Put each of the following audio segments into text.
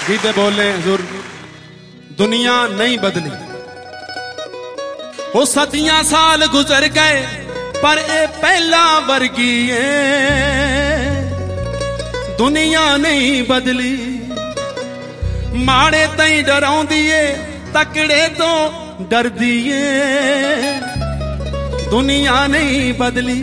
गीते बोले हुजूर, दुनिया नहीं बदली। वो सदियां साल गुजर गए पर ए पहला वर्गी है। दुनिया नहीं बदली, माड़े तई डराउंदी है, तकड़े तो डरदी है। दुनिया नहीं बदली।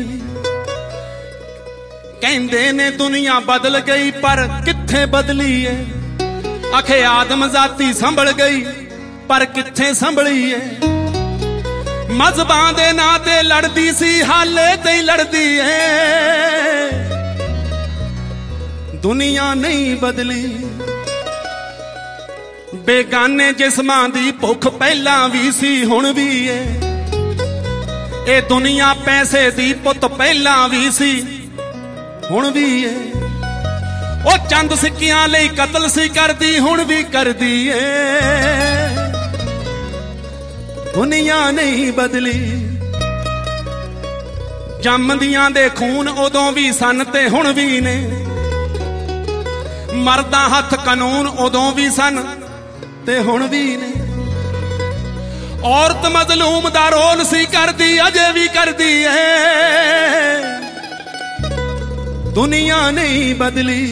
कहंदे ने दुनिया बदल गई पर कित्थे बदली है। आखे आदम जाती संभल गई पर कित्थे संभली है। मजहबां दे नां ते लड़दी सी, हाले ते लड़दी है। दुनिया नहीं बदली। बेगाने जिस्मां दी भुख पहला भी सी हुण भी है। ए दुनिया पैसे दी पुत पहला भी सी हुण भी है। ओ चंद सिक्कियां लई कतल सी करदी हुण भी करदी है। दुनिया नहीं बदली। जमदियां दे खून उदों भी सन ते हुण भी ने। मर्दां हथ कानून उदों भी सन ते हुण भी ने। औरत मजलूम दा रोल सी करदी अजे भी करदी है। दुनिया नहीं बदली।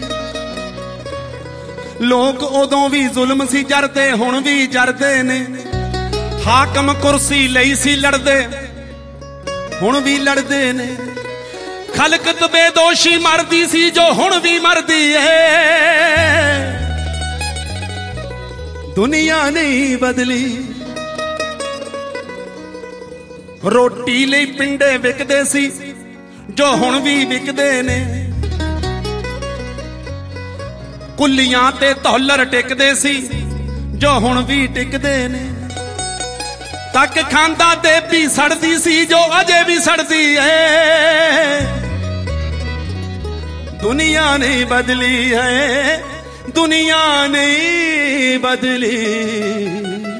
लोग उदों भी जुल्म सी जरदे हुण भी जरदे ने। हाकम कुर्सी लई सी लड़दे हुण भी लड़दे ने। खलकत बेदोशी मरदी सी जो हुण भी मरदी है। दुनिया नहीं बदली। रोटी लई पिंडे विकदे सी जो हुण भी विकदे ने। कुल्लियां ते तौलर टिकदे सी जो हुण भी टिकदे ने। तक खांदा ते भी सड़दी सी जो अजे भी सड़दी है। दुनिया नहीं बदली है, दुनिया नहीं बदली।